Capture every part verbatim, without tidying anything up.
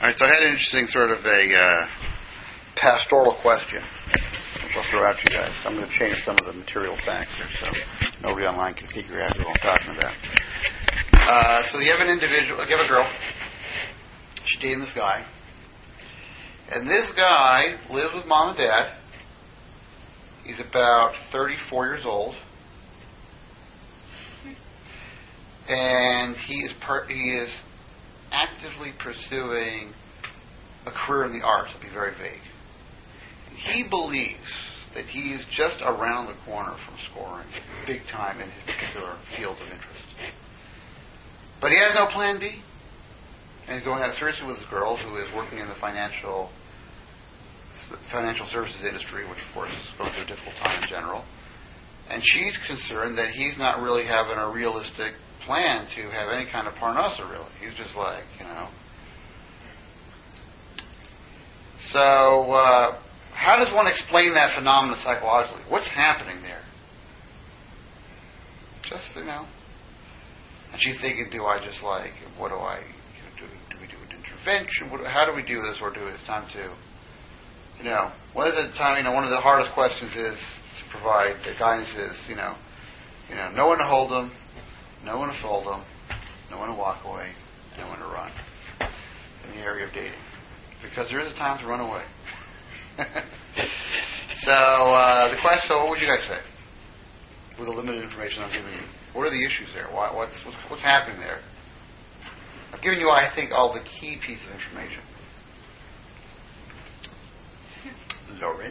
All right, so I had an interesting sort of a uh, pastoral question which I'll throw out to you guys. I'm going to change some of the material facts here so nobody online can figure out what I'm talking about. Uh, so you have an individual, you have a girl, she's dating this guy, and this guy lives with mom and dad. He's about thirty-four years old, and he is per- he is actively pursuing a career in the arts. It'll be very vague. He believes that he is just around the corner from scoring big time in his particular field of interest. But he has no plan B. And he's going out seriously with this girl who is working in the financial financial services industry, which of course is going through a difficult time in general. And she's concerned that he's not really having a realistic plan to have any kind of parnasa, really. He's just like, you know. So, uh, how does one explain that phenomenon psychologically? What's happening there? Just, you know. And she's thinking, do I just like, what do I, do, do we do an intervention? What, how do we do this, or do it's time to, you know, what is it time, you know, one of the hardest questions is to provide, the guidance is, you know, you know, know when to hold them, know when to fold them, know when to walk away, know when to run in the area of dating. Because there is a time to run away. so, uh, the question, so what would you guys say? With the limited information I'm giving you. What are the issues there? Why, what's, what's, what's happening there? I've given you, I think, all the key pieces of information. Lauren?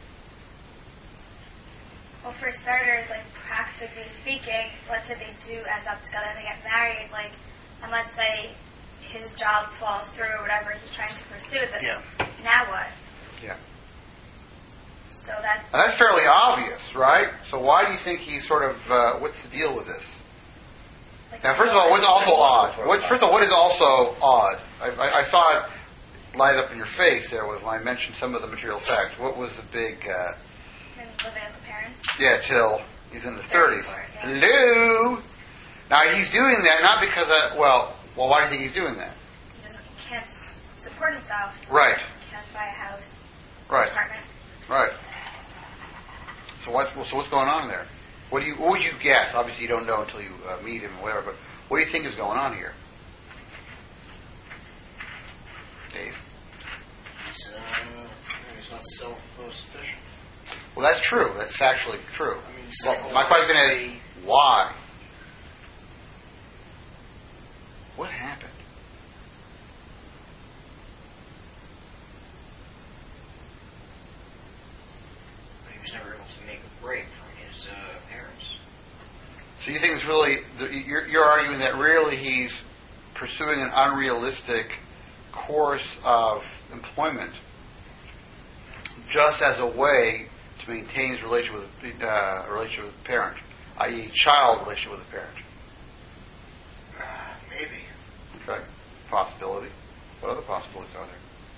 Well, for starters, like, practically speaking, let's say they do end up together and they get married, like, and let's say his job falls through or whatever he's trying to pursue, then yeah. Now what? Yeah. So that... Now that's fairly obvious, right? So why do you think he's sort of, uh, what's the deal with this? Like, now, first of all, what's also odd? What, first of all, what is also odd? I, I, I saw it light up in your face there when I mentioned some of the material facts. What was the big... Uh, living with the parents? Yeah, till he's in the thirties. Yeah. Hello! Now, he's doing that not because of... Well, well, why do you think he's doing that? He, doesn't, he can't s- support himself. Right. He can't buy a house. Right. An apartment. Right. So what's so what's going on there? What do you what would you guess? Obviously, you don't know until you uh, meet him or whatever. But what do you think is going on here, Dave? He's, uh, he's not self-sufficient. Well, that's true. That's factually true. I mean, well, my question is why? What happened? He was never able to make a break from his uh, parents. So you think it's really, you're, you're arguing that really he's pursuing an unrealistic course of employment just as a way to maintain his relationship with uh, a relationship with the parent, that is, child relationship with the parent. Uh, maybe. Okay, possibility. What other possibilities are there?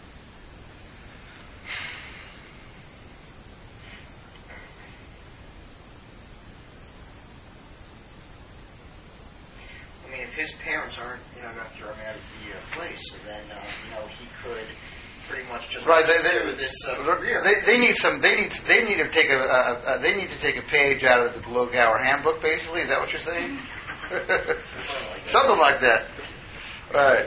I mean, if his parents aren't, you know, going to throw him out of the uh, place, then uh, you know he could pretty much just right. They, they, this uh, career. They, they need some. They need. They need to take a. a, a they need to take a page out of the Glogauer handbook. Basically, is that what you're saying? Something like that. Something like that. Right.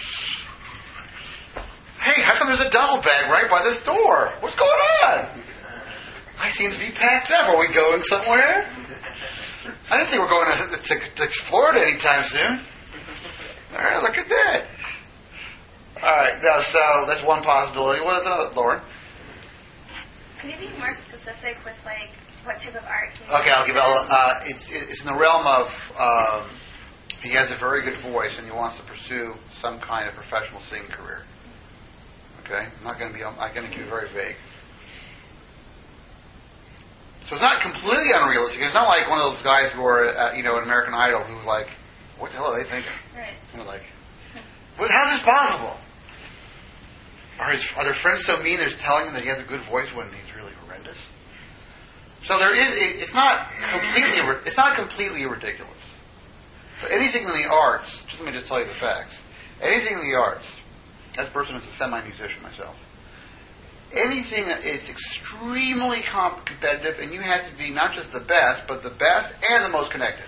Hey, how come there's a duffel bag right by this door? What's going on? I seem to be packed up. Are we going somewhere? I didn't think we we're going to, to, to Florida anytime soon. All right, look at that. All right, now, so that's one possibility. What is another, Lauren? Can you be more specific with, like, what type of art? Okay, I'll give it. Uh, it's it's in the realm of um, he has a very good voice and he wants to pursue some kind of professional singing career. Okay, I'm not going to be. I'm going to keep it very vague. So it's not completely unrealistic. It's not like one of those guys who are, uh, you know, an American Idol who's like, what the hell are they thinking? Right. And like, well, how's this possible? Are his are their friends so mean they're telling him that he has a good voice when he's really horrendous? So there is. It, it's not completely. It's not completely ridiculous. But anything in the arts, just let me just tell you the facts. Anything in the arts That person is a semi-musician myself. Anything that is extremely comp- competitive, and you have to be not just the best, but the best and the most connected.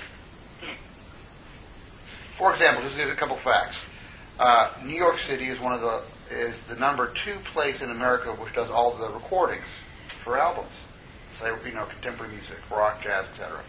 For example, just to give you a couple facts. Uh, New York City is one of the is the number two place in America which does all the recordings for albums. So you know, contemporary music, rock, jazz, et cetera.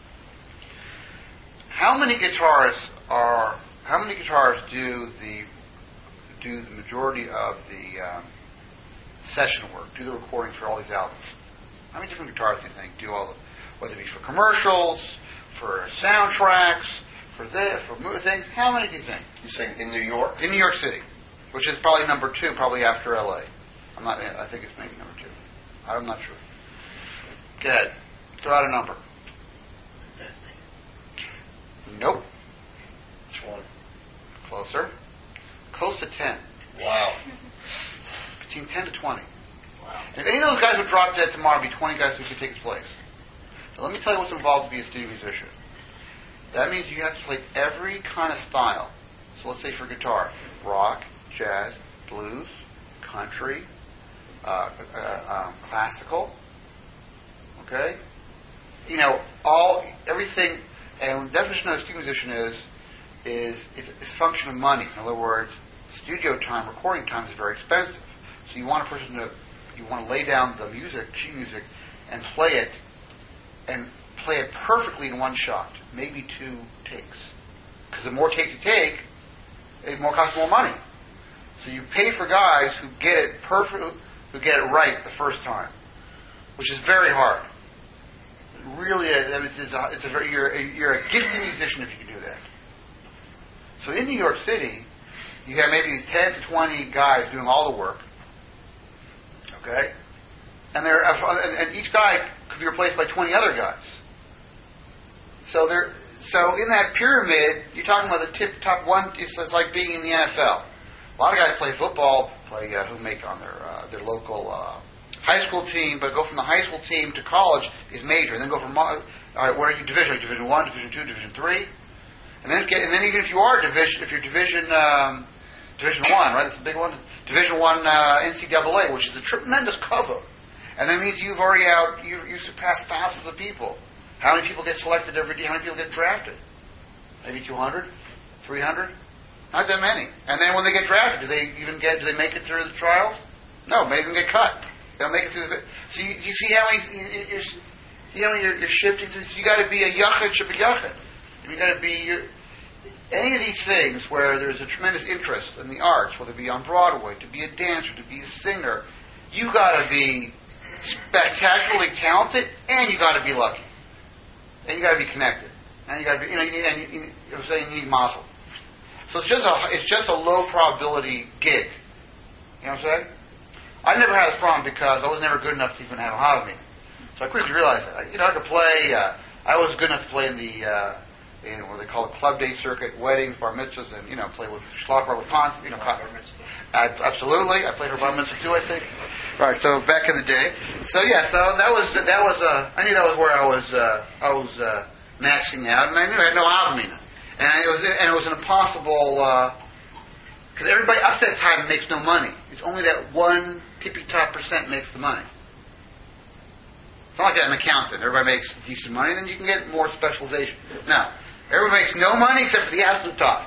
How many guitarists are? How many guitarists do the do the majority of the um, session work, do the recordings for all these albums? How many different guitarists do you think do all the, whether it be for commercials, for soundtracks, for this, for movie things? How many do you think? You're saying in New York? In New York City, which is probably number two, probably after L A. I'm not. I think it's maybe number two. I'm not sure. Go ahead. Throw out a number. Nope. Which one? Closer. Close to ten. Wow. Between ten to twenty. Wow. If any of those guys would drop dead tomorrow, it'd be twenty guys who could take his place. Now, let me tell you what's involved to be a studio musician. That means you have to play every kind of style. So let's say for guitar, rock, jazz, blues, country, uh, uh, um, classical. Okay? You know, all, everything, and the definition of a studio musician is, is it's, it's a function of money. In other words, studio time, recording time is very expensive. So you want a person to, you want to lay down the music, sheet music, and play it, and play it perfectly in one shot, maybe two takes. Because the more takes you take, it more costs more money. So you pay for guys who get it perfect, who get it right the first time, which is very hard. Really, it's a, it's a very, you're, a, you're a gifted musician if you can do that. So in New York City, you have maybe ten to twenty guys doing all the work. Okay? And they're and, and each guy could be replaced by twenty other guys. So there so in that pyramid, you're talking about the tip top one, it's, it's like being in the N F L. A lot of guys play football, play uh, who make on their uh, their local uh, high school team, but go from the high school team to college is major, and then go from all right, where are you division? Like division one, division two, division three, and then get, and then even if you are division, if you're division um, division one, right? That's the big one. Division one uh, N C double A, which is a tremendous cover, and that means you've already out you you surpassed thousands of people. How many people get selected every day? How many people get drafted? Maybe two hundred, three hundred. Not that many. And then when they get drafted, do they even get? Do they make it through the trials? No, many of them get cut. They don't make it through the. So you, you see how many you're, you know you're, you're shifting through. So you got to be a yachid, ship a yachid. You got to be your, any of these things where there's a tremendous interest in the arts, whether it be on Broadway, to be a dancer, to be a singer. You got to be spectacularly talented, and you got to be lucky, and you got to be connected, and you got to be. You know, you need. And you, you, I'm saying you need mazel. So it's just a it's just a low probability gig. You know what I'm saying? I never had this problem because I was never good enough to even have a hobby. So I quickly realized that. You know, I could play. Uh, I was good enough to play in the uh, in what they call the club day circuit, weddings, bar mitzvahs, and you know, play with schlock with con. You know, con- I, absolutely. I played for bar mitzvah too, I think. Right. So back in the day. So yeah. So that was that was. Uh, I knew that was where I was. Uh, I was uh, maxing out, and I knew I had no avamina. And it was and it was an impossible because uh, everybody up to that time makes no money. It's only that one tippy top percent makes the money. It's not like an accountant. Everybody makes decent money, then you can get more specialization. No, everybody makes no money except for the absolute top.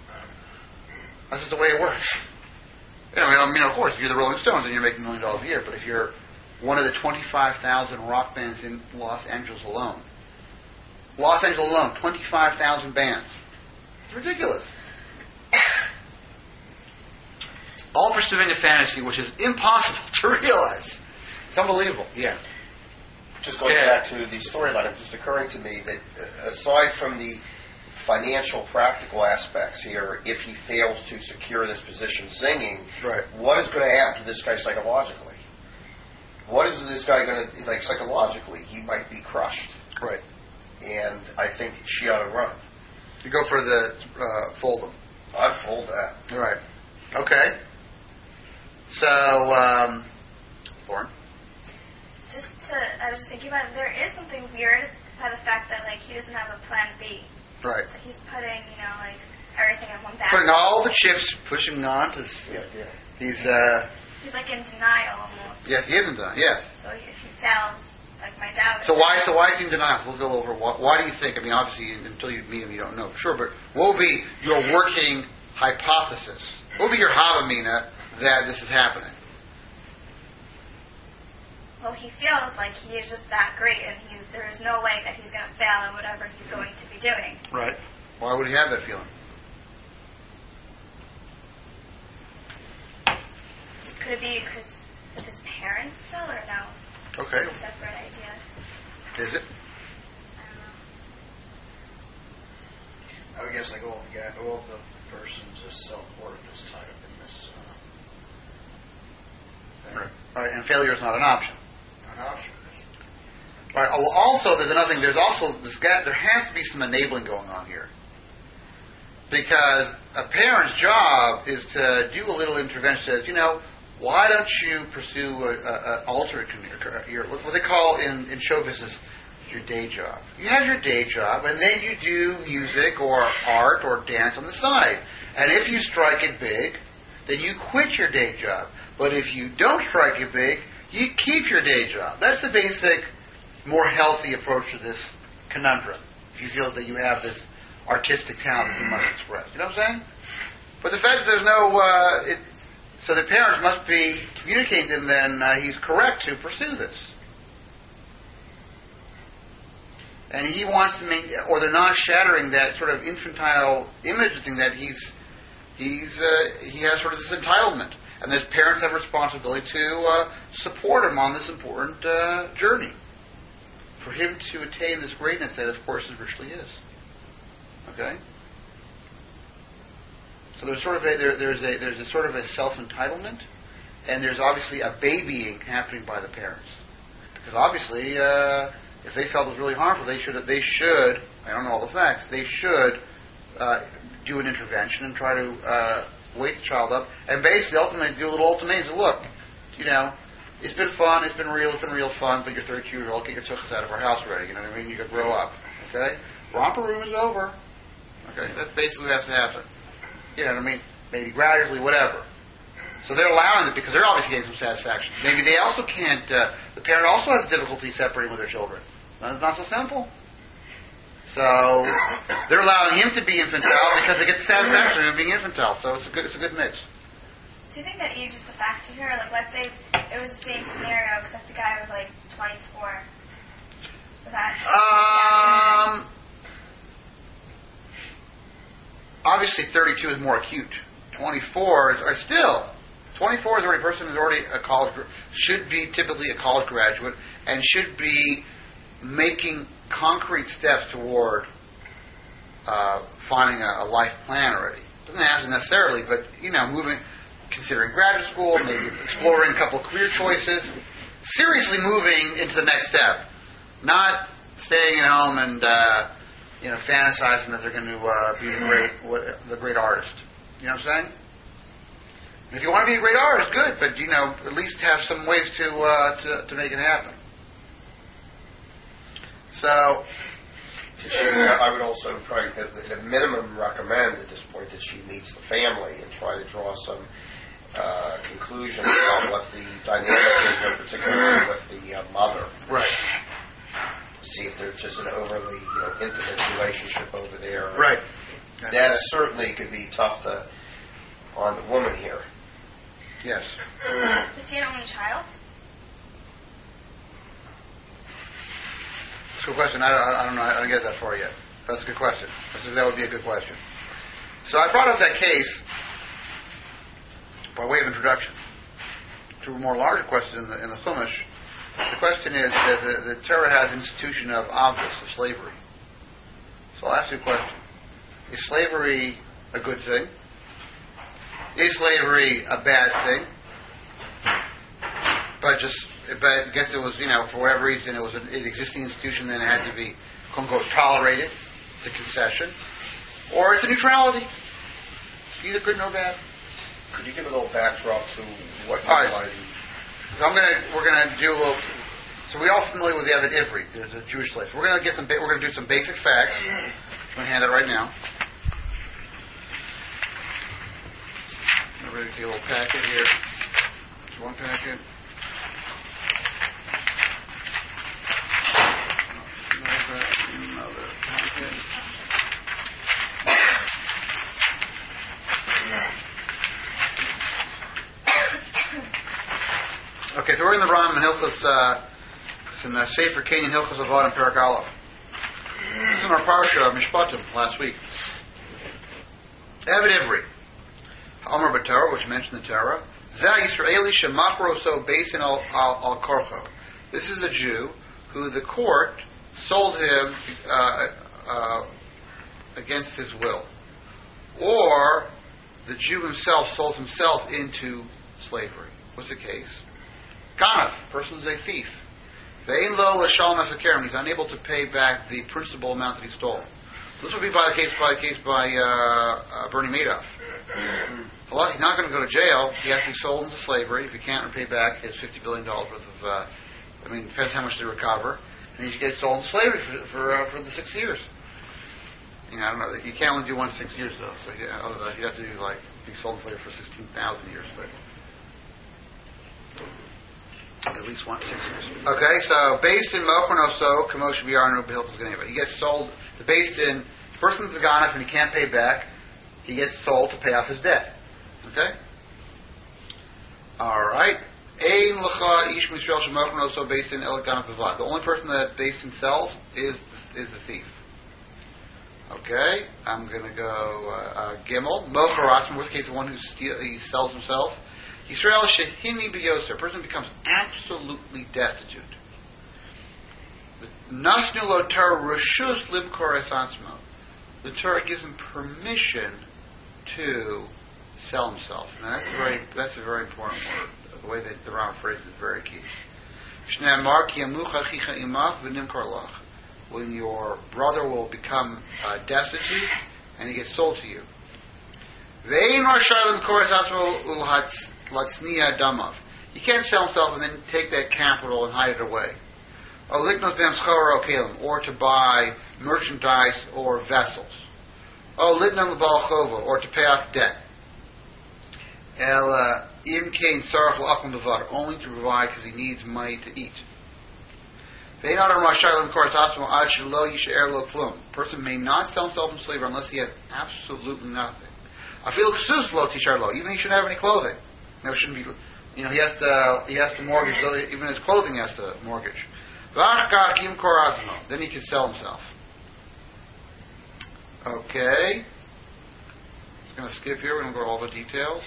That's just the way it works. You know, I mean, of course, if you're the Rolling Stones, then you're making a million dollars a year. But if you're one of the twenty-five thousand rock bands in Los Angeles alone. Los Angeles alone, twenty-five thousand bands. It's ridiculous. All pursuing a fantasy which is impossible to realize. It's unbelievable. Yeah. Just going yeah. back to the storyline, it's just occurring to me that uh, aside from the financial, practical aspects here, if he fails to secure this position singing, right. what is going to happen to this guy psychologically? What is this guy going to, like, psychologically? He might be crushed. Right. And I think she ought to run. You go for the uh, fold them. I'd fold that. All right. Okay. So, um, Lauren? Just to, I was thinking about it, there is something weird by the fact that, like, he doesn't have a plan B. Right. It's like he's putting, you know, like, everything in one bag. Putting all the chips, pushing on to. Yeah, yeah. He's. Uh, He's like in denial almost. yes, he is in denial. Yes. So if he fails, like my dad. So why? So why is he in denial? So let's go over. Why, why do you think? I mean, obviously, until you meet him, you don't know. Sure, but what would be your working hypothesis? What would be your havamina that this is happening? Well, he feels like he is just that great, and he's there is no way that he's going to fail in whatever he's going to be doing. Right. Why would he have that feeling? Could it be because of his parents still, or no? Okay. A separate idea. Is it? I don't know. I would guess like all the guy, all the person's self-worth is tied up in this uh, thing. Right. All right. And failure is not an option. An option. All right. Well, also, there's another thing. There's also this guy. There has to be some enabling going on here, because a parent's job is to do a little intervention. Says, you know, why don't you pursue an alternate career? Your, what they call in, in show business your day job. You have your day job, and then you do music or art or dance on the side. And if you strike it big, then you quit your day job. But if you don't strike it big, you keep your day job. That's the basic, more healthy approach to this conundrum. If you feel that you have this artistic talent that you must express. You know what I'm saying? But the fact that there's no... Uh, it, so the parents must be communicating to him then uh, he's correct to pursue this. And he wants to make... Or they're not shattering that sort of infantile image thing that he's... he's uh, he has sort of this entitlement. And his parents have a responsibility to uh, support him on this important uh, journey. For him to attain this greatness that, of course, it richly is. Okay? So there's sort of a there, there's a there's a sort of a self-entitlement, and there's obviously a babying happening by the parents, because obviously uh, if they felt it was really harmful, they should they should I don't know all the facts they should uh, do an intervention and try to uh, wake the child up and basically ultimately do a little ultimatum. Say, look, you know, it's been fun, it's been real, it's been real fun, but you're thirty-two years old, get your tuchus out of our house already. You know what I mean? You got to grow up. Okay, romper room is over. Okay, that's basically what has to happen. You know what I mean? Maybe gradually, whatever. So they're allowing it because they're obviously getting some satisfaction. Maybe they also can't, uh, the parent also has difficulty separating with their children. It's not so simple. So they're allowing him to be infantile because they get the satisfaction of being infantile. So it's a good, it's a good mix. Do you think that age is the factor here? Like, let's say it was the same scenario, except the guy was like twenty-four. Was that? Um. Obviously, thirty-two is more acute. twenty-four is, or still, twenty-four is already a person who's already a college, should be typically a college graduate, and should be making concrete steps toward uh, finding a, a life plan already. Doesn't have to necessarily, but, you know, moving, considering graduate school, maybe exploring a couple of career choices, seriously moving into the next step. Not staying at home and, uh, you know, fantasizing that they're going to uh, be the great, what, the great artist. You know what I'm saying? And if you want to be a great artist, good, but, you know, at least have some ways to uh, to, to make it happen. So, I would also probably, at a minimum, recommend at this point that she meets the family and try to draw some uh, conclusions about what the dynamic is, in particular with the uh, mother. right, See if there's just an overly, you know, intimate relationship over there. right. That certainly could be tough to on the woman here. Yes. Is he an only child? That's a good question. I don't, I don't know. I don't get that far yet. That's a good question. That's a, that would be a good question. So I brought up that case by way of introduction to a more larger question in the, in the Chumash. The question is that the, the Torah has an institution of avdus, of slavery. So I'll ask you a question. Is slavery a good thing? Is slavery a bad thing? But just, but I guess it was, you know, for whatever reason, it was an, an existing institution, then it had to be, quote unquote, tolerated. It's a concession. Or it's a neutrality. Neither good nor bad. Could you give a little backdrop to what you All right. wanted? So I'm gonna, we're gonna do a little. So we're all familiar with the Eved Ivri. There's a Jewish slave. We're gonna get some. We're gonna do some basic facts. I'm gonna hand it right now. Everybody take a little packet here. There's one packet. Another, another packet. Okay, so we're in the Ram and Hilchos, uh, it's in the Sefer Kenyan Hilchos Avad and Perak Aleph. This is in our Parsha of Mishpatim last week. Eved Ivri, Omer B'Torah, which mentioned the Torah. Zeh Yisraeli Shemachro So Basin Al Al Korcho. This is a Jew who the court sold him uh, uh, against his will, or the Jew himself sold himself into slavery. What's the case? Ganav, person is a thief. Ve'in lo l'shalom hasakerim, he's unable to pay back the principal amount that he stole. So this would be by the case by the case by uh, uh, Bernie Madoff. Well, he's not going to go to jail. He has to be sold into slavery. If he can't repay back his fifty billion dollars worth of, uh, I mean, depends how much they recover, and he gets sold into slavery for for, uh, for the six years. You know, I don't know. You can't only do one six years though. So he, otherwise he'd have to do like be sold into slavery for sixteen thousand years, but. At least one six years. Okay, so based in Mochronoso, Kamosh Biarnu Behilchos Geneva. He gets sold. The based in person's a ganef and he can't pay back. He gets sold to pay off his debt. Okay. All right. Ein Lecha Ish Mishrael Shemochronoso based in El Ganef Bavad. The only person that based in sells is is the thief. Okay. I'm going to go uh, uh, Gimel Mocharas. In which case, the one who steal, he sells himself. Yisrael shehini b'yoser. A person becomes absolutely destitute. Nasnu lo Torah reshus limkor es atzmo. The Torah gives him permission to sell himself. Now that's a very that's a very important word. The way that the Ram phrase is very key. Shneimar ki yamucha chicha imach v'nimkor lach. When your brother will become uh, destitute and he gets sold to you. Ve'in rashai limkor es atzmo ulhatz. Latzniya damav. He can't sell himself and then take that capital and hide it away. Or liknos b'hem schor o kelim, or to buy merchandise or vessels. Or litnam l'bal chova, or to pay off debt. El im kein tzarach l'achim b'var, only to provide because he needs money to eat. Ve'in adam rashai l'mkor tatzmo ad shelo yishaer lo klum. A person may not sell himself in slavery unless he has absolutely nothing. Afil ksus lo tishar lo, even he shouldn't have any clothing. No, it shouldn't be. You know, he has to. He has to mortgage. Even his clothing he has to mortgage. Then he can sell himself. Okay. Just going to skip here. We're going to go to all the details.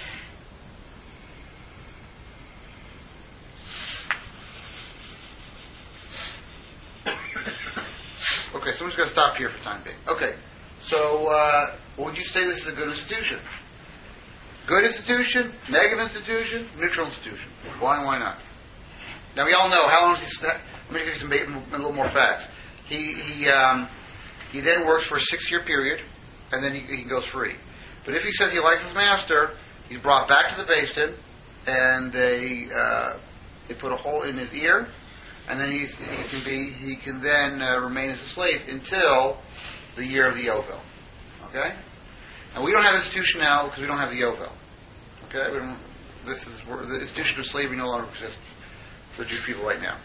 Okay, someone's going to stop here for time being. Okay. So, uh, would you say this is a good institution? Good institution, negative institution, neutral institution. Why and why not? Now we all know how long is he. Let me give you some a little more facts. He he um, he then works for a six-year period, and then he, he goes free. But if he says he likes his master, he's brought back to the Beis Din, and they uh, they put a hole in his ear, and then he's, he can be he can then uh, remain as a slave until the year of the Yovel. Okay. And we don't have institution now because we don't have the Yovel. Okay, we don't, this is where the institution of slavery no longer exists for Jewish people right now.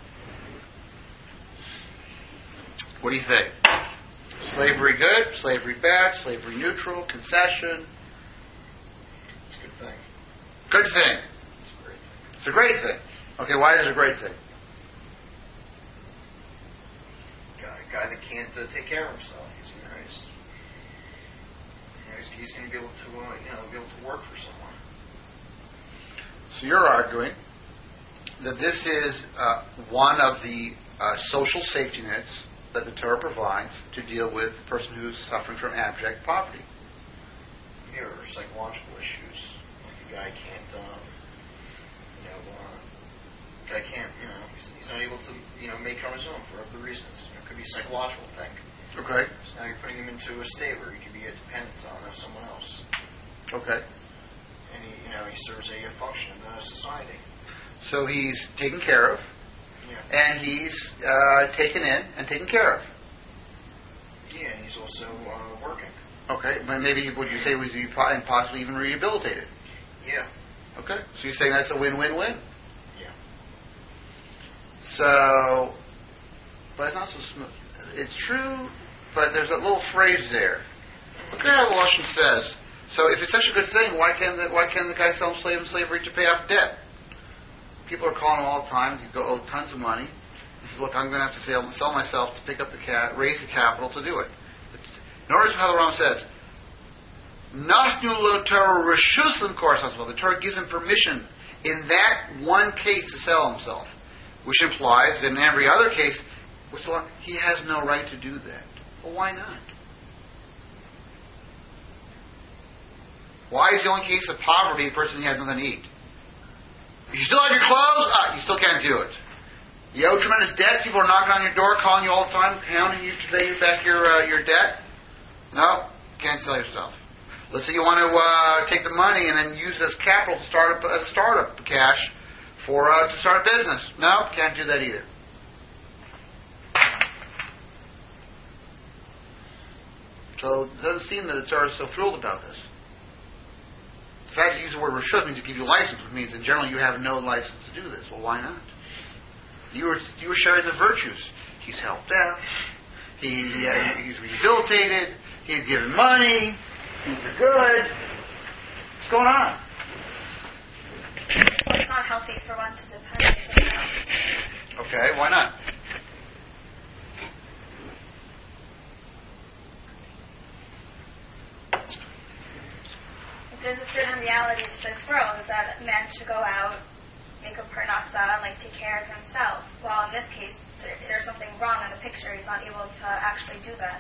What do you think? Slavery good? Slavery bad? Slavery neutral? Concession? It's a good thing. Good thing. It's a great thing. It's a great thing. Okay, why is it a great thing? Guy, guy that can't uh, take care of himself. He's, you know, he's, you know, he's, he's going to be able to, uh, you know, be able to work for someone. So you're arguing that this is uh, one of the uh, social safety nets that the Torah provides to deal with a person who's suffering from abject poverty. Yeah, or psychological issues. Like a guy can't, um, you know, uh, guy can't, you know, he's, he's not able to, you know, make on his own for other reasons. You know, it could be a psychological thing. Okay. So now you're putting him into a state where he could be a dependent on someone else. Okay. And he, you know, he serves a, a function in the society. So he's taken care of, Yeah. and he's uh, taken in and taken care of. Yeah, and he's also uh, working. Okay, but maybe would you say was he po- and possibly even rehabilitated? Yeah. Okay, so you're saying that's a win-win-win. Yeah. So, but it's not so smooth. It's true, but there's a little phrase there. Look at how the Lashon says. So if it's such a good thing, why can't the, why can't the guy sell him slave in slavery to pay off debt? People are calling him all the time. He go owe tons of money. He says, look, I'm going to have to sell, sell myself to pick up the cat, raise the capital to do it. Notice how the Ram says, Nasnu lo Torah reshus l'mkor. The Torah gives him permission in that one case to sell himself, which implies that in every other case, he has no right to do that. Well, why not? Why is the only case of poverty the person who has nothing to eat? You still have your clothes? Ah, you still can't do it. You owe tremendous debt. People are knocking on your door, calling you all the time, counting you to pay you back your uh, your debt. No, can't sell yourself. Let's say you want to uh, take the money and then use it as capital to start up a startup cash for uh, to start a business. No, can't do that either. So it doesn't seem that the Torah is so thrilled about this. The fact that you use the word reshut means to give you a license, which means in general you have no license to do this. Well, why not? You were you were sharing the virtues. He's helped out. He uh, he's rehabilitated. He's given money. Things are good. What's going on? Well, it's not healthy for one to depend on someone else. Okay, why not? There's a certain reality to this world, is that a man should go out, make a parnasa, and like take care of himself. Well, in this case, there, there's something wrong in the picture. He's not able to actually do that.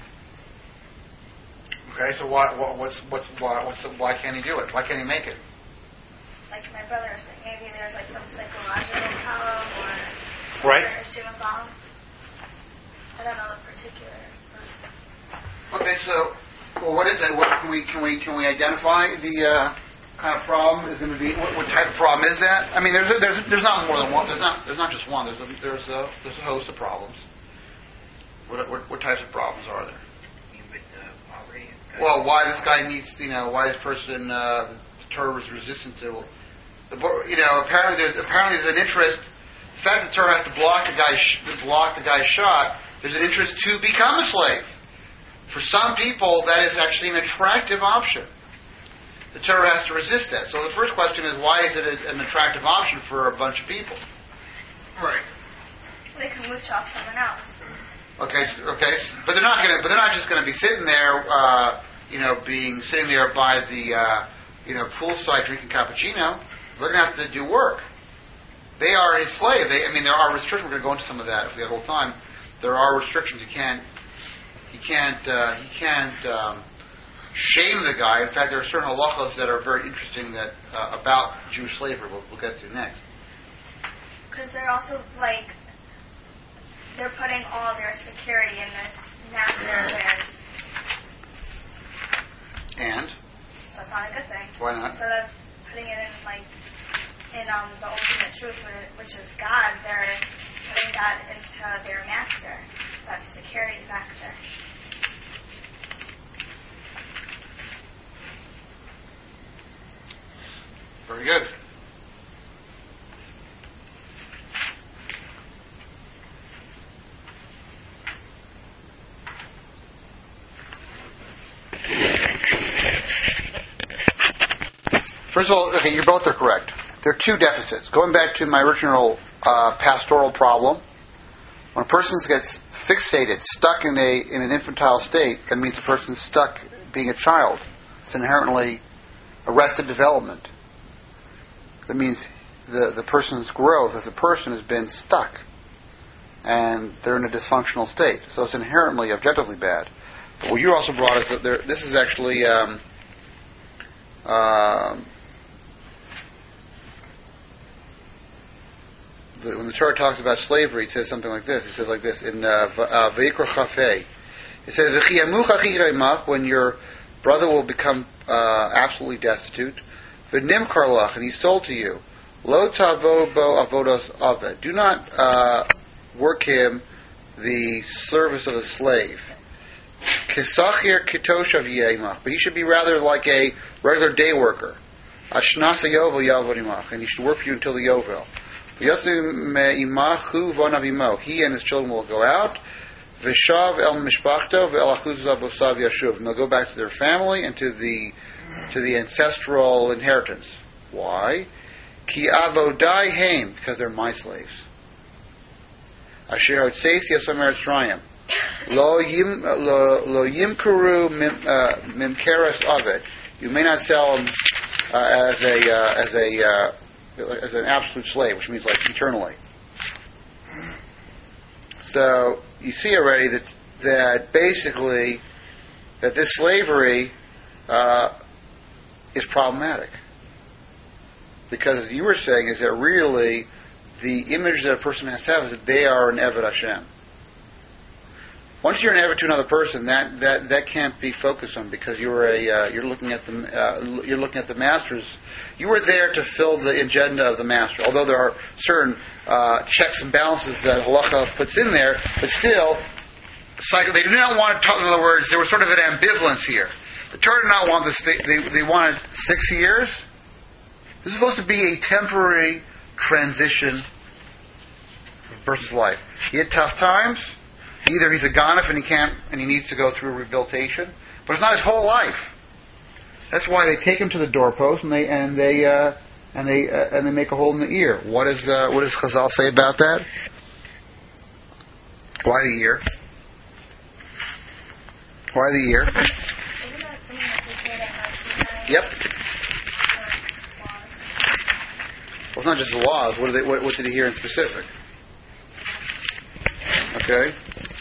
Okay, so why, what, what's, what's, why, what's, why can't he do it? Why can't he make it? Like my brother was saying, maybe there's like some psychological problem or some Right. other issue involved. I don't know the particulars. But Okay, so well, what is that? What can we can we can we identify the uh, kind of problem is going to be? What, what type of problem is that? I mean, there's there's there's not more than one. There's not there's not just one. There's a, there's a there's a host of problems. What what, what types of problems are there? You mean with uh, poverty? Well, why this guy needs, you know, why this person, uh, the Torah was resistant to, the, you know, apparently there's apparently there's an interest. The fact that the Torah has to block the guy's sh- block the guy's shot. There's an interest to become a slave. For some people, that is actually an attractive option. The Torah has to resist that. So the first question is, why is it a, an attractive option for a bunch of people? Right. they can mooch off someone else. Okay, okay, but they're not going to. But they're not just going to be sitting there, uh, you know, being sitting there by the, uh, you know, poolside drinking cappuccino. They're going to have to do work. They are his slave. They, I mean, there are restrictions. We're going to go into some of that if we have whole time. There are restrictions. You can't, you can't, uh, you can't um, shame the guy. In fact, there are certain halachos that are very interesting that uh, about Jewish slavery. We'll, we'll get to next. Because they're also like, they're putting all their security in this master of theirs. And? So it's not a good thing. Why not? Instead of putting it in like, in um, the ultimate truth, which is God, they're putting that into their master, that security factor. Very good. First of all, okay, you both are correct. There are two deficits. Going back to my original uh, pastoral problem, when a person gets fixated, stuck in a in an infantile state, that means a person's stuck being a child. It's inherently arrested development. That means the the person's growth as a person has been stuck, and they're in a dysfunctional state. So it's inherently, objectively bad. But what you also brought is that there, this is actually. Um, um, The, when the Torah talks about slavery, it says something like this. It says like this in Vayikra Chafei. It says, "V'chiyamuch achi reimach," when your brother will become uh, absolutely destitute. V'nimkar lach, and he's sold to you. Lo tavo bo avodos aved. Do not uh, work him the service of a slave. Kesachir kitoshav yeimach, but he should be rather like a regular day worker. Ashnasa Yovel Yavod Imach, and he should work for you until the Yovel. He and his children will go out. V'shav el mishpachto ve'el achuzah bosav yashuv, and they'll go back to their family and to the to the ancestral inheritance. Why? Ki avodai heim, because they're my slaves. Asher hotzeis yasam eretzrayim. Lo yim lo yimkaru mimkeres aved. You may not sell them uh, as a uh, as a uh, as an absolute slave, which means like eternally. So you see already that that basically that this slavery uh, is problematic, because as you were saying is that really the image that a person has to have is that they are an Eved Hashem. Once you're an Eved to another person, that, that, that can't be focused on, because you're a uh, you're looking at the uh, you're looking at the masters. You were there to fill the agenda of the master. Although there are certain uh, checks and balances that halacha puts in there, but still, psycho, they do not want to talk. In other words, there was sort of an ambivalence here. The Torah did not want this. They, they, they wanted six years. This is supposed to be a temporary transition of a person's life. He had tough times. Either he's a ganef and he can't, and he needs to go through rehabilitation, but it's not his whole life. That's why they take him to the doorpost and they and they uh, and they uh, and they make a hole in the ear. What is uh, what does Chazal say about that? Why the ear? Why the ear? Isn't that something that they say that has Yep. Well, it's not just the laws. What, do they, what, what did he hear in specific? Okay.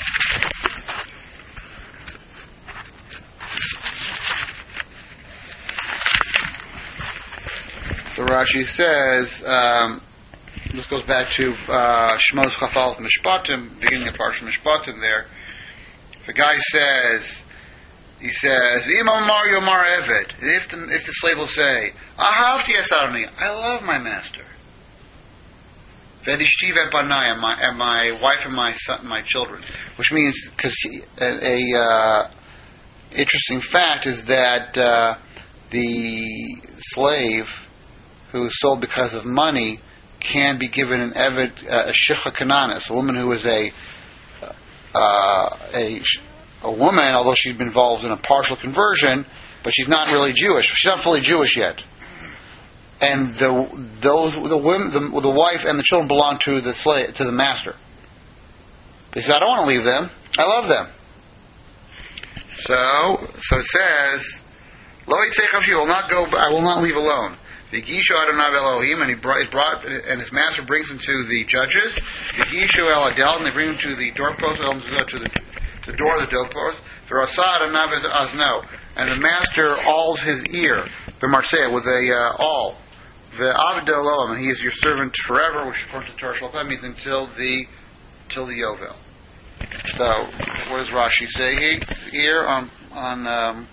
So Rashi says, um, this goes back to uh, Shmos Chafal Mishpatim, beginning of Parsha Mishpatim there. If a guy says, he says, Imam Mario Mar Eved, if the, if the slave will say, Ahavti es Adoni, I love my master. Vedishtiv et banai, and my, and my wife and my son, my children. Which means, because a, a uh, interesting fact is that uh, the slave who is sold because of money can be given an eved, uh, a shikha kananis, a woman who is a uh, a a woman, although she's been involved in a partial conversion, but she's not really Jewish. She's not fully Jewish yet. And the those the women, the, the wife and the children belong to the slave, to the master. He says, I don't want to leave them. I love them. So, so it says, Lo yitzei will not go. I will not leave alone. V'gishu Adonai Elohim, and he brought, he brought, and his master brings him to the judges. V'gishu El Adel, and they bring him to the doorpost, to the, the door of the doorpost. V'rasad Adonai Azno, and the master awls his ear, b'marseh, with a uh, awl. V'avdel Olam, and he is your servant forever, which according to Torah Shalom means until the till the Yovel. So, what does Rashi say here on on? Um,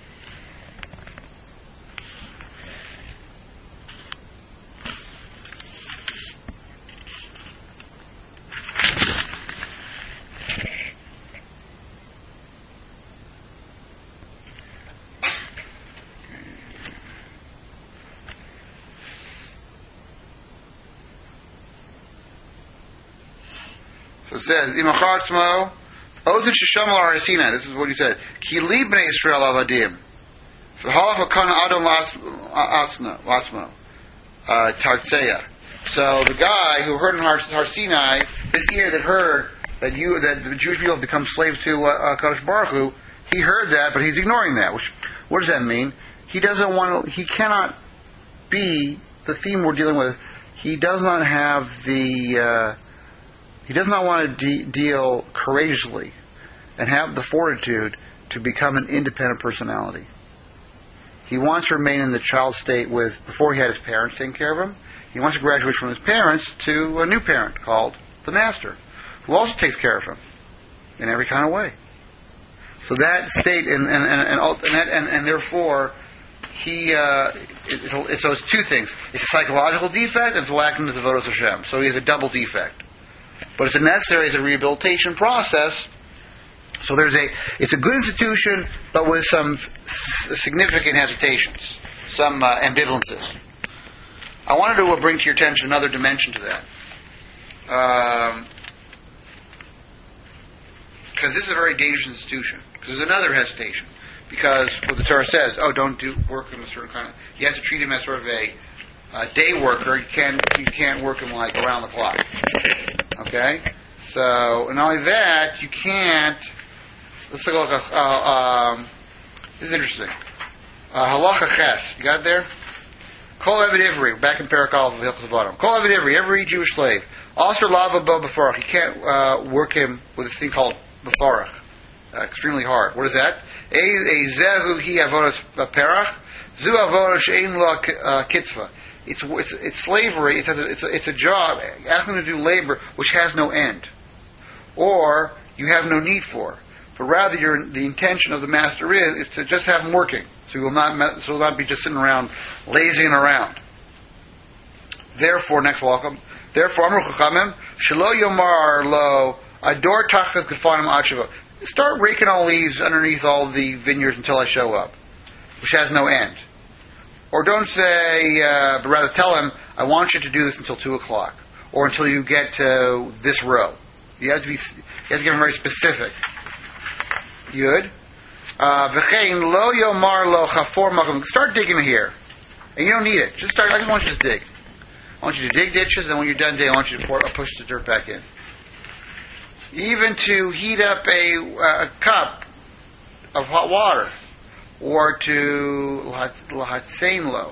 So it says, Imachar Tzmo, Ozen Sheshamel Arasina, this is what he said, Ki li b'nei Yisrael avadim, v'halach v'kana adon latzmo, tartzeya. So the guy who heard in Har, Har Sinai, this ear that heard that you that the Jewish people have become slaves to uh, Kadosh Baruch Hu, he heard that, but he's ignoring that. Which, what does that mean? He doesn't want to, he cannot be the theme we're dealing with. He does not have the uh, He does not want to de- deal courageously and have the fortitude to become an independent personality. He wants to remain in the child state with, before he had his parents taking care of him, he wants to graduate from his parents to a new parent called the master, who also takes care of him in every kind of way. So that state, and and and and, and, and, and therefore, he uh, it's, it's, so it's two things. It's a psychological defect, and it's a lack of the Avodas Hashem. So he has a double defect. But it's a necessary as a rehabilitation process. So there's a, it's a good institution, but with some significant hesitations. some uh, ambivalences. I wanted to uh, bring to your attention another dimension to that. Because um, this is a very dangerous institution. Because there's another hesitation. Because what the Torah says, oh, don't do work in a certain kind of... You have to treat him as sort of a, a day worker. You can't, you can't work him like around the clock. Okay? So, and not only that, you can't... Let's take a look at... Uh, um, this is interesting. Uh, Halacha Ches. You got it there? Kol Eved Ivri. Back in Parakal of Hilchos Bottom. Kol Eved Ivri. Every Jewish slave. Also Lava Bo Befarach. You can't uh, work him with this thing called Befarach. Uh, extremely hard. What is that? Ezehu hi avodas perach, zu avodas she'ein lo kitzva. It's it's it's slavery. It's a, it's a, it's a job asking to do labor which has no end, or you have no need for. But rather, your the intention of the master is is to just have him working, so you will not so will not be just sitting around lazying around. Therefore, next welcome. Therefore, Amru Chachamim shelo yomar lo ador tachas gefanim achava. Start raking all leaves underneath all the vineyards until I show up, which has no end. Or don't say, uh, but rather tell him, I want you to do this until two o'clock, or until you get to this row. You have to be, you have to get him very specific. Good. V'chein lo yomar lo chafor makom. Start digging here, and you don't need it. Just start. I just want you to dig. I want you to dig ditches, and when you're done digging, I want you to pour, push the dirt back in. Even to heat up a, uh, a cup of hot water, or to lahatsein lo,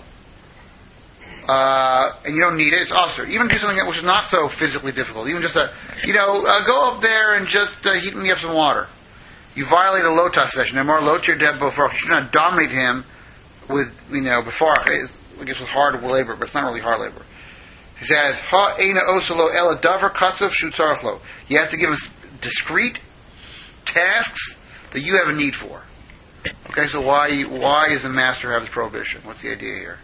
uh, and you don't need it. It's also even do something which is not so physically difficult. Even just a, you know, uh, go up there and just uh, heat me up some water. You violate a lotas session. And more lotir deb before. You should not dominate him with, you know, before. I guess with hard labor, but it's not really hard labor. He says, "Ha eina osolo ela davar katzov shutzarchlo." You have to give us discrete tasks that you have a need for. Okay, so why why does the master have this prohibition? What's the idea here?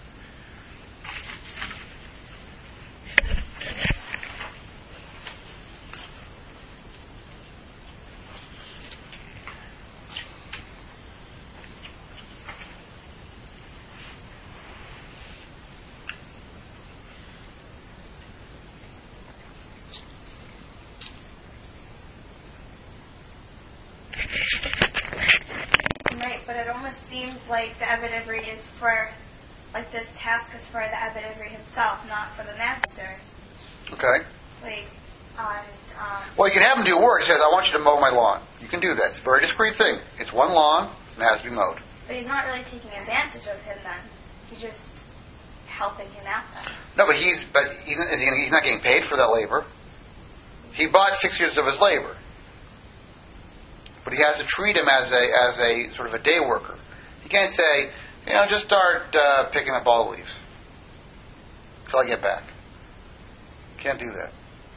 Like the Eved Ivri is for, like this task is for the Eved Ivri himself, not for the master. Okay. Like, on. Um, well, you can have him do work. He says, "I want you to mow my lawn." You can do that. It's a very discreet thing. It's one lawn and it has to be mowed. But he's not really taking advantage of him then. He's just helping him out then. No, but he's but he's, is he gonna, he's not getting paid for that labor. He bought six years of his labor, but he has to treat him as a as a sort of a day worker. You can't say, you know, just start uh, picking up all the leaves until I get back. Can't do that.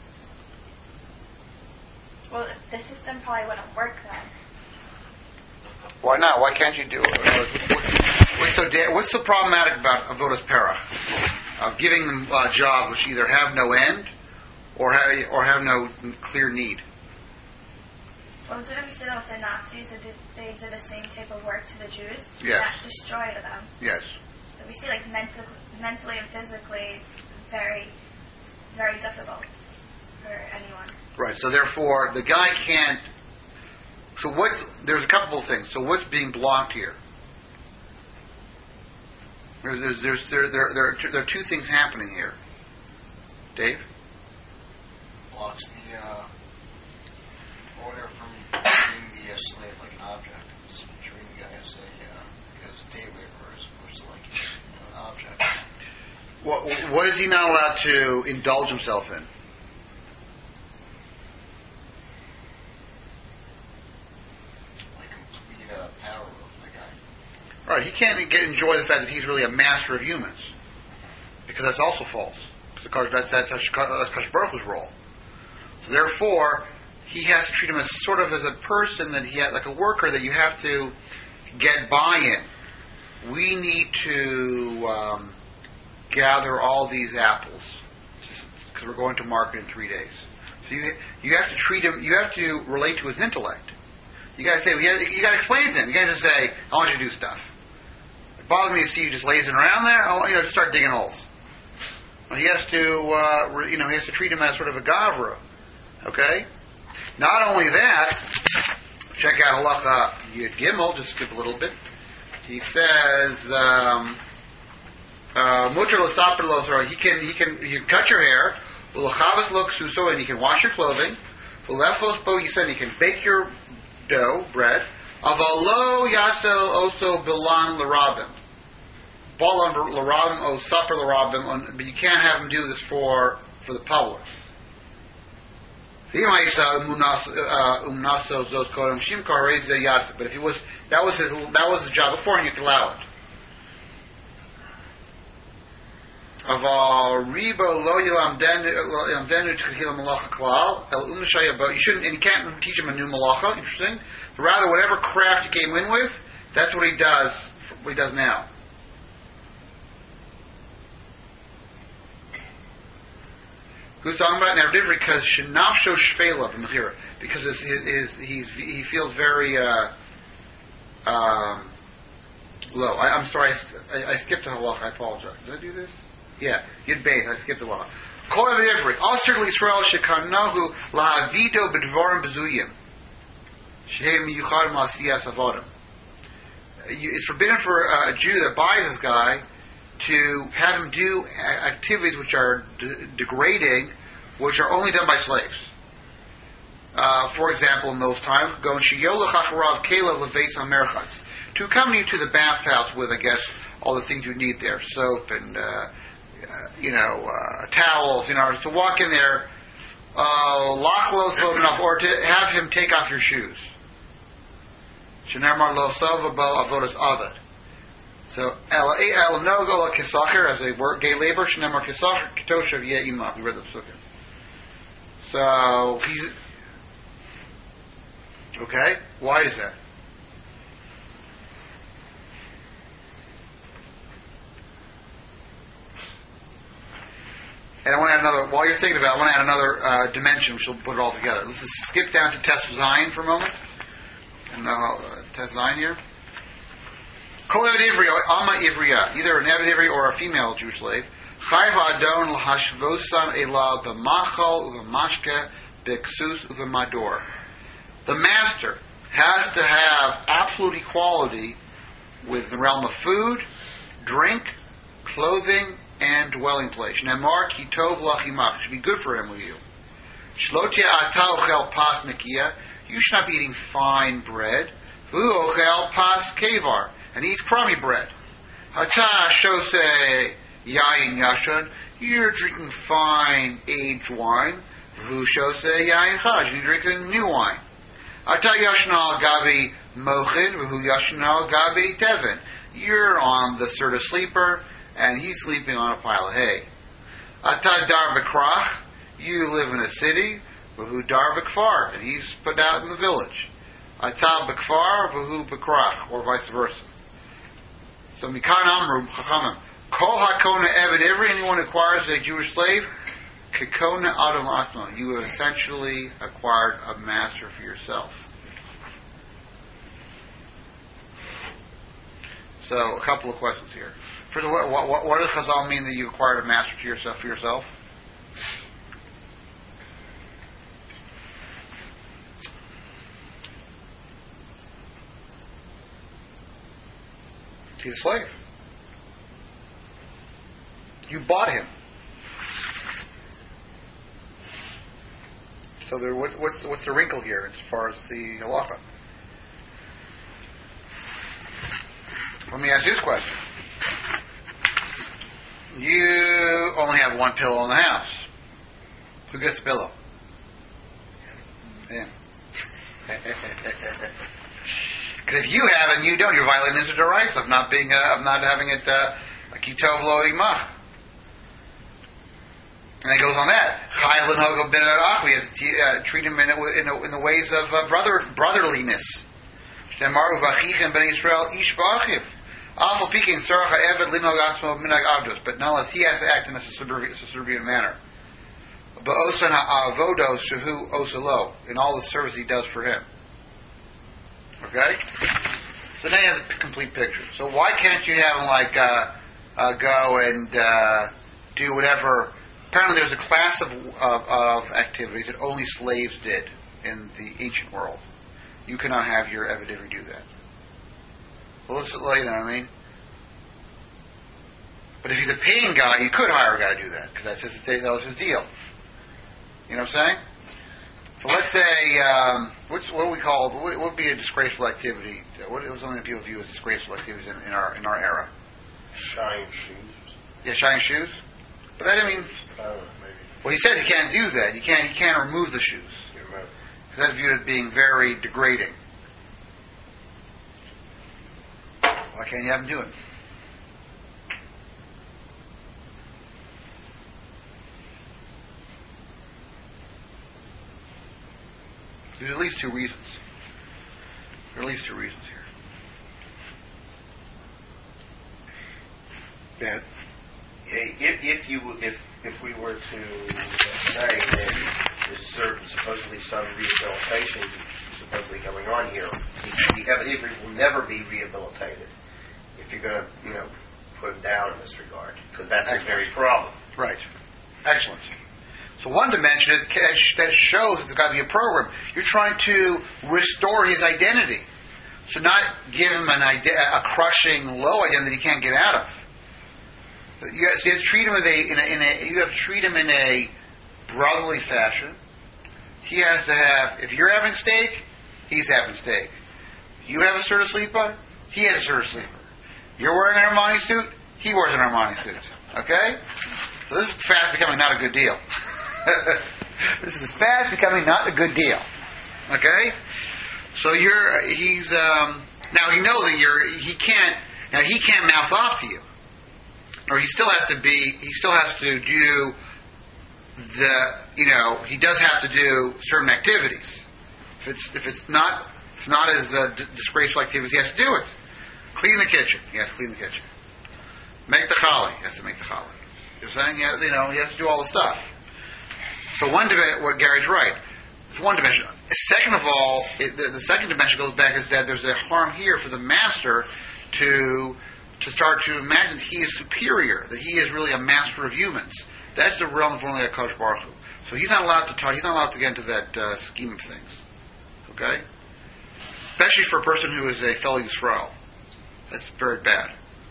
Well, the system probably wouldn't work then. Why not? Why can't you do it? What's so, what's so problematic about avodas perach? Of giving them uh, jobs which either have no end or have, or have no clear need. Well, did you understand with the Nazis that they did the same type of work to the Jews? Yes. That destroyed them. Yes. So we see, like, mental, mentally and physically, it's very, very difficult for anyone. Right. So therefore, the guy can't. So what? There's a couple of things. So what's being blocked here? There's, there's, there's there, there, there, are two, there are two things happening here. Dave? Blocks the uh, owner from treating the uh, slave like an object. It's treating the guy as a, uh, as a day laborer as opposed to like you know, an object. What, what is he not allowed to indulge himself in? Like complete uh, power of the guy. Right. He can't get enjoy the fact that he's really a master of humans, because that's also false. Because that's that's Hakadosh Baruch Hu's role. So therefore, he has to treat him as sort of as a person that he has, like a worker that you have to get buy-in. We need to um, gather all these apples because we're going to market in three days. So you you have to treat him. You have to relate to his intellect. You got to say you got to explain to him. You got to say, "I want you to do stuff." bothers me to see you just lazing around there. Oh, you know, just start digging holes. Well, he has to, uh, re, you know, he has to treat him as sort of a gavra. Okay? Not only that, check out halacha Yud Gimel, just skip a little bit. He says, um, uh, mutter l'saper lo, he can, he can, you can cut your hair, l'chavas lo ksuso, and he can wash your clothing, l'lefos bo, he said he can bake your dough, bread, avalo yasel oso bilan l'rabim. Balan l'rabim o saper l'rabim, but you can't have him do this for, for the public. But if he was, that was his, that was his job before, and you could allow it. You shouldn't, and you can't teach him a new malacha. Interesting. But rather, whatever craft he came in with, that's what he does. What he does now. Who's talking about now? Because shenafsho shvela from here, because his, his, his, he's, he feels very uh, um, low. I, I'm sorry, I, I, I skipped a halacha. I apologize. Did I do this? Yeah, Yud Beis. I skipped the halacha. Kol Ivri. Aser l'Yisrael shekanahu lahavido b'dvarim bezuyim shehem yuchadim la'asiyas avodim. It's forbidden for uh, a Jew that buys this guy to have him do activities which are de- degrading, which are only done by slaves. Uh, for example, in those times, go to accompany you to the bathhouse with, I guess, all the things you need there, soap and uh, uh, you know uh, towels, you know, to walk in there, uh, or to have him take off your shoes. So el el no go kisacher as a work gay labor shnemar kisacher kitoshav yeimah. We read the psukim. So he's okay. Why is that? And I want to add another. While you're thinking about it, I want to add another uh, dimension, which will put it all together. Let's just skip down to Tes Zayin for a moment. And uh, Tes Zayin here. Kol Eved Ivri, Alma Ivriya, either an Eved Ivri or a female Jewish slave. Chayv Adon l'hashvosam elal b'machal u'v'mashke b'ksus u'v'mador. The master has to have absolute equality with the realm of food, drink, clothing, and dwelling place. Nemar ki tov lachimach. It should be good for him with you. Shlotia ata ochel pas nekiya. You should not be eating fine bread. V'hu ochel pas kevar. And he eats crummy bread. Hata shose yayin yashon. You're drinking fine aged wine. V'hu shose yayin chaj. You're drinking new wine. Hata yashnal gabi mochin. V'hu yashnal gabi tevin. You're on the sort of sleeper, and he's sleeping on a pile of hay. Ata dar b'krach. You live in a city. V'hu dar b'kfar. And he's put out in the village. Ata b'kfar. V'hu b'krach. Or vice versa. So Mikan Amru Chachamim, Kol Hakona Eved, every anyone who acquires a Jewish slave, Kekona Adam Asma, you have essentially acquired a master for yourself. So a couple of questions here. First of all, what, what, what does Chazal mean that you acquired a master to yourself for yourself? He's a slave. You bought him. So there, what, what's, what's the wrinkle here as far as the halacha? Let me ask you this question. You only have one pillow in the house. Who gets the pillow? Him. Because if you have it and you don't, you're violating this deraisa of not being, uh, of not having it a kitov lo imah. And it goes on that. Chayav l'nhogel ben arach. We have to uh, treat him in, a, in, a, in the ways of uh, brother brotherliness. Shemar uvachichem ben Yisrael ish v'achiv. Afal pikin sarach ha'eved l'nhog asmo minag avdos. But nonetheless, he has to act in a subservient manner. Ba'osan ha'avodos shehu osalo. In all the service he does for him. Okay? So now you have the complete picture. So why can't you have him like uh, uh, go and uh, do whatever? Apparently, there's a class of, of of activities that only slaves did in the ancient world. You cannot have your Evidivi do that. Well, let's, you know what I mean? But if he's a paying guy, you could hire a guy to do that, because that's his, that was his deal. You know what I'm saying? So let's say, um, what's, what do we call, what would be a disgraceful activity? What was something that people view as disgraceful activities in, in our in our era? Shine shoes. Yeah, shine shoes? But that, I mean, I don't know, maybe. well, he said he can't do that. He can't, he can't remove the shoes. You remember. Because that's viewed as being very degrading. Why can't you have him do it? There's at least two reasons. There are at least two reasons here. Bad. If, if you if if we were to say that there's certain supposedly some rehabilitation supposedly going on here, the Evidivi will never be rehabilitated if you're going to you know put him down in this regard, because that's Excellent. a very problem. Right. Excellent. So one dimension is that shows that there's got to be a program. You're trying to restore his identity. So not give him an ide- a crushing low identity he can't get out of. You have, so you have to treat him with a, in a, in a, you have to treat him in a brotherly fashion. He has to have, if you're having steak, he's having steak. You have a Serta sleeper, he has a Serta sleeper. You're wearing an Armani suit, he wears an Armani suit. Okay? So this is fast becoming not a good deal. This is fast becoming not a good deal. Okay? So you're, he's, um, now he knows that you're, he can't, now he can't mouth off to you. Or he still has to be, he still has to do the, you know, he does have to do certain activities. If it's, if it's not, if not as uh, d- disgraceful activities, he has to do it. Clean the kitchen. He has to clean the kitchen. Make the challah. He has to make the challah. You're saying, yeah, you know, he has to do all the stuff. So one dimension, what Gary's right. It's one dimension. Second of all, it, the, the second dimension goes back is that there's a harm here for the master to to start to imagine he is superior, that he is really a master of humans. That's the realm of only a Kosh Baruch Hu. So he's not allowed to talk. He's not allowed to get into that uh, scheme of things. Okay, especially for a person who is a fellow Yisrael. That's very bad.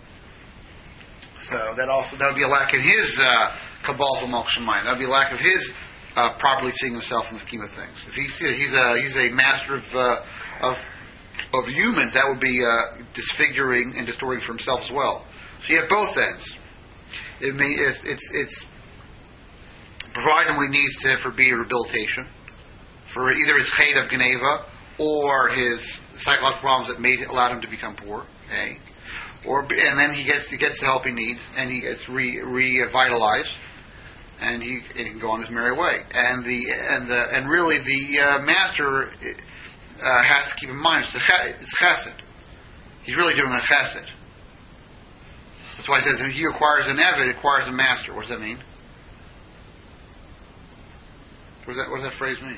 So that also that would be a lack in his uh, Kabbalah for Moksha mind. That would be a lack of his uh, properly seeing himself in the scheme of things. If he's he's a he's a master of uh, of of humans, that would be uh, disfiguring and distorting for himself as well. So you have both ends. It may it's it's, it's provides him what he needs to for be a rehabilitation for either his chait of Geneva or his psychological problems that made allowed him to become poor. Okay. Or and then he gets he gets the help he needs, and he gets re, revitalized, and he, and he can go on his merry way. And the and the and really the uh, master uh, has to keep in mind it's a ch- it's chesed. He's really doing a chesed. That's why he says if he acquires an eved, it acquires a master. What does that mean? What does that what does that phrase mean?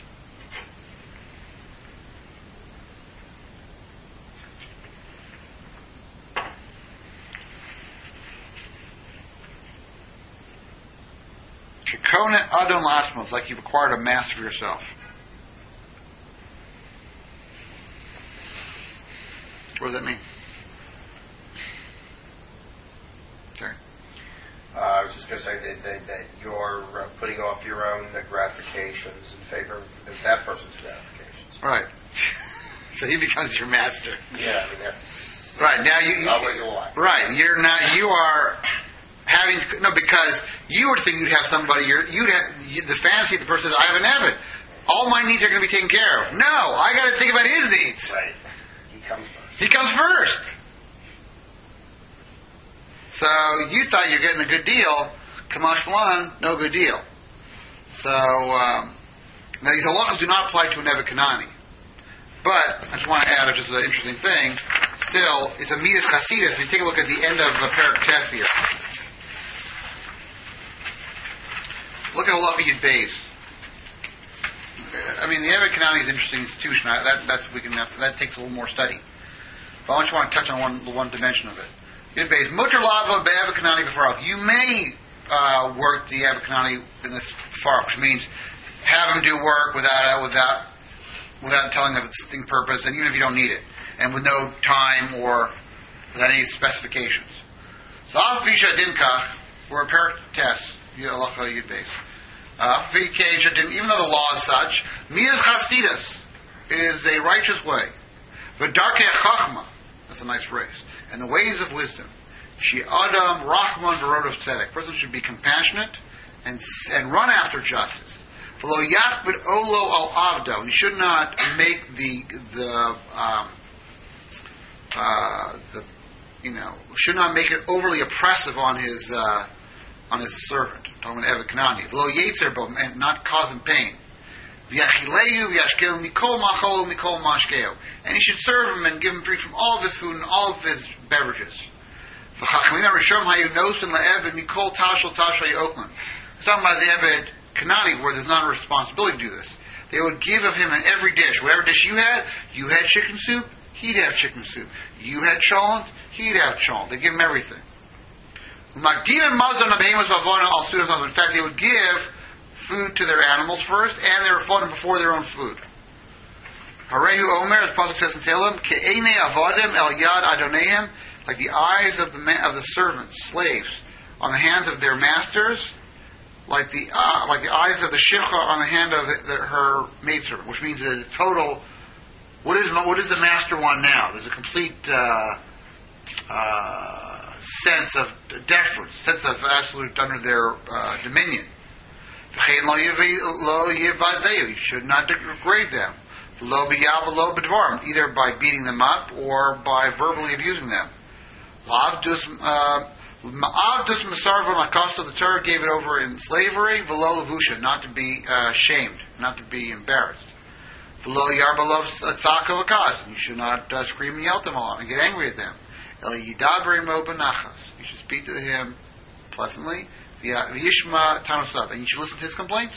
Kona Adon Lasmo, it's like you've acquired a master for yourself. What does that mean? Okay. Uh, I was just going to say that, that, that you're uh, putting off your own uh, gratifications in favor of that person's gratifications. Right. So he becomes your master. Yeah, I mean that's right now you, you not what you want. Right, you're not. You are. Having no, because you would think you'd have somebody. You're, you'd have you, the fantasy. The person says, "I have an Evid. All my needs are going to be taken care of." No, I got to think about his needs. Right. He comes first. He comes first. So you thought you're getting a good deal. Kamash Malan, no good deal. So um, now these halachas do not apply to an Evid Kanani. But I just want to add just an interesting thing. Still, it's a Midas Chasidus. If you take a look at the end of uh, Perak Tes here. Look at Halacha Yud Beis. I mean, the Eved Kanani is an interesting institution. I, that that's we can have, that takes a little more study. But I just want to touch on one one dimension of it. Yud Beis, Mutter Lava Be'Eva Kanani B'Farach. You may uh, work the Eva Kanani in this Farach, which means have him do work without, uh, without, without telling of its distinct purpose, and even if you don't need it, and with no time or without any specifications. So, Al Fisha Dinkach, we're a pair of tests, Yud Beis. Uh, even though the law is such, Miyaz Chasidus is a righteous way. V'darkei Chachma, that's a nice phrase, and the ways of wisdom. She Adam Rachman V'Rodov Tzedek. Person should be compassionate and and run after justice. V'lo Yachbid Olo Al Avdo. He should not make the the um, uh, the you know should not make it overly oppressive on his uh, on his servant. Talking about Evet Kanani. V'lo Yetzer Bo, and not cause him pain. V'yachileu v'yashkeu mikol machol mikol mashkeu. And he should serve him and give him drink from all of his food and all of his beverages. V'chachamim rishom hayu nosen le'eved mikol tashel tashel yoklan. It's talking about the Evet Kanani where there's not a responsibility to do this. They would give of him in every dish. Whatever dish you had, you had chicken soup, he'd have chicken soup. You had cholent, he'd have cholent. They give him everything. In fact, they would give food to their animals first, and they were fought before their own food. Harehu Omer, as Pasuk says in Tehillim, Ke'ene avadim el yad adoneim, like the eyes of the ma- of the servants, slaves, on the hands of their masters, like the uh, like the eyes of the shivcha on the hand of the, the, her maidservant, which means there's a total. What is what does the master want now? There's a complete uh, uh, sense of deference, sense of absolute under their uh, dominion. You should not degrade them, either by beating them up or by verbally abusing them. Ma'avdus Masarva Makasta, the Torah gave it over in slavery, Velo Lavusha, not to be uh, shamed, not to be embarrassed. Velo Yarbalov Tzaka Vakas, you should not uh, scream and yell at them a lot and get angry at them. El Yidabri Mo Benachas, you should speak to him pleasantly. V'yishma Tanosav, and you should listen to his complaints.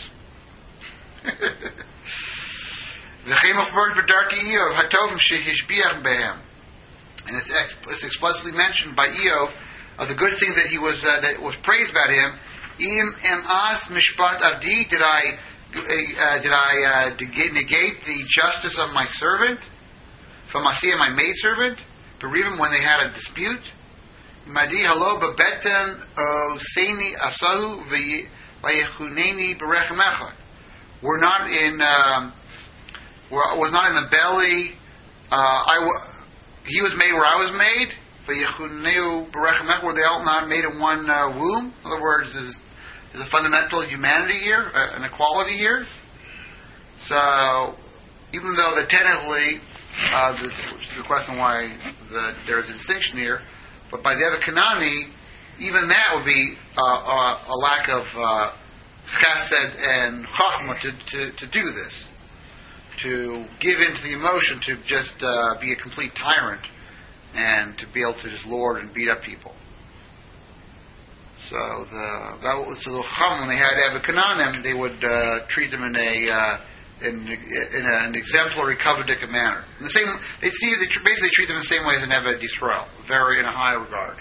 V'chein Ochvert B'darki Eov Hatovim Shehishbiach Behem, and it's, ex- it's explicitly mentioned by Eov of the good things that he was uh, that was praised about him. Im emas mishpat avdi, did I uh, did I uh, negate the justice of my servant, from Masiyah, my maidservant, Berivim, when they had a dispute? Madi halo babeten o seini asahu vayechuneni berechemecha. We're not in. Um, we're, was not in the belly. Uh, I w- he was made where I was made. Vayechuneu berechemecha. Were they all not made in one uh, womb? In other words, there's, there's a fundamental humanity here, uh, an equality here. So, even though the technically, uh, this, which is the question why the, there is a distinction here. But by the Evet Kanani, even that would be uh, uh, a lack of uh, chesed and chachma to, to, to do this, to give in to the emotion, to just uh, be a complete tyrant, and to be able to just lord and beat up people. So the that was, so the chacham, when they had Evet Kananim, they would uh, treat them in a uh, in, in a, an exemplary covenantic manner. In the same, they see they tr- basically treat them the same way as an Evet Yisrael, very in a high regard.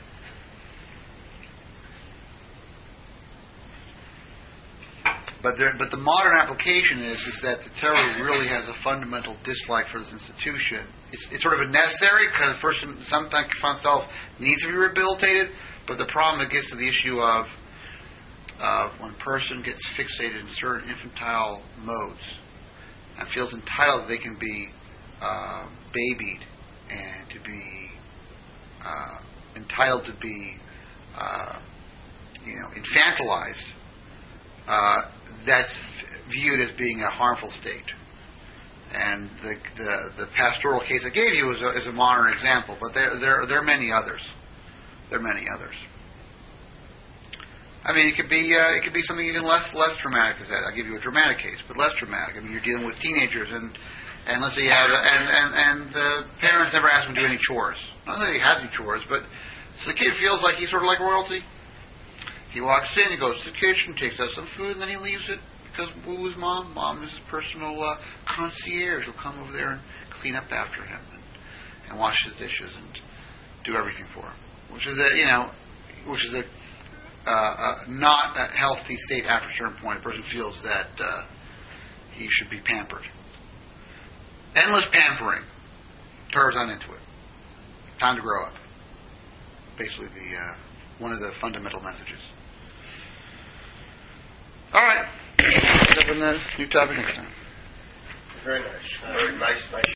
But there, but the modern application is is that the Torah really has a fundamental dislike for this institution. It's, it's sort of a necessary because the person sometimes finds himself needs to be rehabilitated. But the problem it gets to the issue of Uh, when a person gets fixated in certain infantile modes and feels entitled that they can be uh, babied and to be uh, entitled to be, uh, you know, infantilized, uh, that's viewed as being a harmful state. And the the, the pastoral case I gave you is a, is a modern example, but there there there are many others. There are many others. I mean, it could be uh, it could be something even less less dramatic as that. I'll give you a dramatic case, but less dramatic. I mean, you're dealing with teenagers, and and let's say you have a, and and and the parents never ask him to do any chores. Not that he has any chores, but so the kid feels like he's sort of like royalty. He walks in, he goes to the kitchen, takes out some food, and then he leaves it because who is mom? Mom is his personal uh, concierge. He'll come over there and clean up after him. And, and wash his dishes and do everything for him, which is a, you know, which is a uh, uh, not a healthy state after a certain point. A person feels that uh, he should be pampered. Endless pampering turns on into it. Time to grow up. Basically, the uh, one of the fundamental messages. All right. Pick up on the new topic next time. Very nice. Very nice, nice.